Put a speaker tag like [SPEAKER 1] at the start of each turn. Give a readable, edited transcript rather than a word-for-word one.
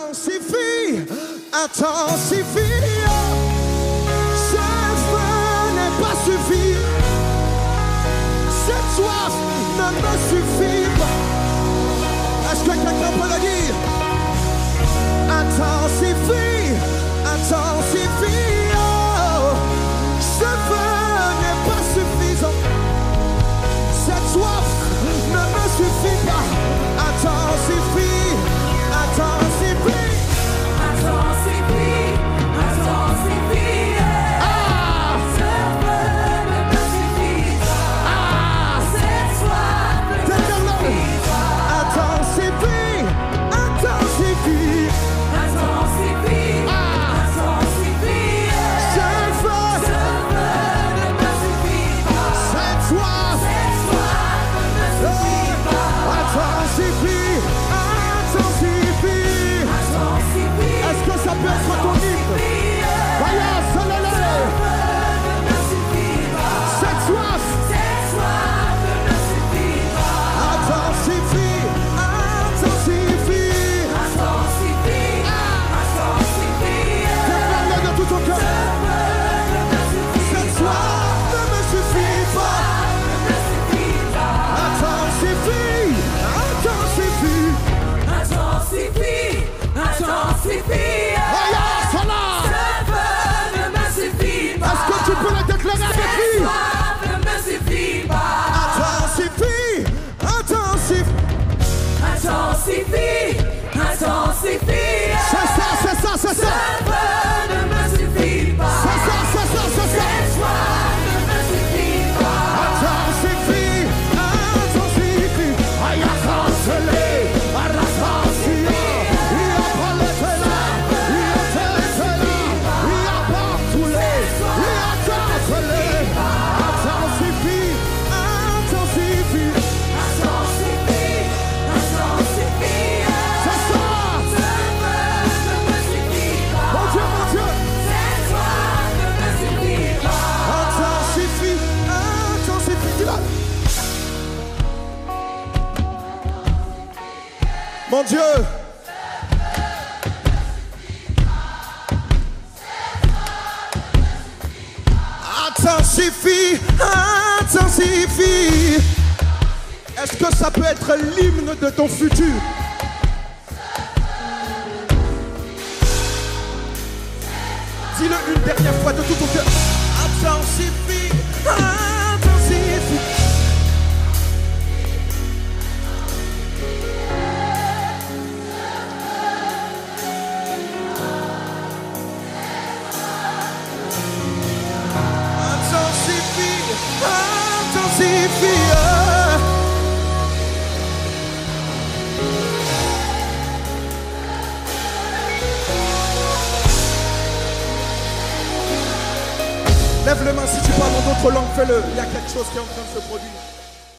[SPEAKER 1] Intensifie, intensifie. Ce feu n'est pas suffi. Cette soif ne me suffit pas. Est-ce que quelqu'un peut le dire? Intensifie, intensifie. Oh, ce feu n'est pas suffisant. Cette soif ne me suffit pas. Intensifie, intensifie.
[SPEAKER 2] Intensifie, intensifie.
[SPEAKER 1] Ah!
[SPEAKER 2] Ce feu ne me suffit pas.
[SPEAKER 1] Ah!
[SPEAKER 2] Cette soif ne me suffit pas.
[SPEAKER 1] Intensifie, intensifie.
[SPEAKER 2] Intensifie,
[SPEAKER 1] Ah!
[SPEAKER 2] intensifie.
[SPEAKER 1] Ce feu,
[SPEAKER 2] Ce feu ne me suffit pas.
[SPEAKER 1] cette soif.
[SPEAKER 2] Cette soif ne me suffit pas.
[SPEAKER 1] Intensifie, intensifie.
[SPEAKER 2] Intensifie,
[SPEAKER 1] Est-ce que ça peut être ton hymne? Voyons, solennel.
[SPEAKER 2] ne me suffit pas.
[SPEAKER 1] Cette soif.
[SPEAKER 2] Cette soif ne me suffit pas.
[SPEAKER 1] Intensifie, intensifie.
[SPEAKER 2] Intensifie, intensifie.
[SPEAKER 1] Déclare-le de tout ton cœur.
[SPEAKER 2] Ne me suffit
[SPEAKER 1] Cette soif ne me suffit pas. Intensifie, intensifie.
[SPEAKER 2] Intensifie, intensifie.
[SPEAKER 1] Voyons, cela.
[SPEAKER 2] Ce feu ne me suffit pas.
[SPEAKER 1] Est-ce que tu peux le déclarer avec
[SPEAKER 2] Cette
[SPEAKER 1] lui?
[SPEAKER 2] soif ne me suffit pas.
[SPEAKER 1] Intensifie, intensifie.
[SPEAKER 2] Intensifie, intensifie.
[SPEAKER 1] C'est ça, c'est ça, c'est
[SPEAKER 2] Ce
[SPEAKER 1] ça.
[SPEAKER 2] feu ne me suffit pas.
[SPEAKER 1] C'est ça, c'est ça, c'est ça.
[SPEAKER 2] Cette soif ne me suffit pas.
[SPEAKER 1] Intensifie, intensifie. Aïe, cancellé, arracancia. Il a pas le télé, il a télé, il a pas tous les, il a cancellé. Intensifie, intensifie.
[SPEAKER 2] Intensifie, intensifie.
[SPEAKER 1] C'est ça.
[SPEAKER 2] Ce feu ne me suffit pas.
[SPEAKER 1] Mon Dieu, mon Dieu.
[SPEAKER 2] Cette soif ne me suffit pas.
[SPEAKER 1] Intensifie, intensifie. Dis-le. Mon Dieu. Intensifie, intensifie. Est-ce que ça peut être l'hymne de ton futur? Dis-le une dernière fois de tout ton cœur. Intensifie, intensifie. Intensifie, intensifie. Lève les mains si tu parles en d'autres langues, fais-le. Il y a quelque chose qui est en train de se produire.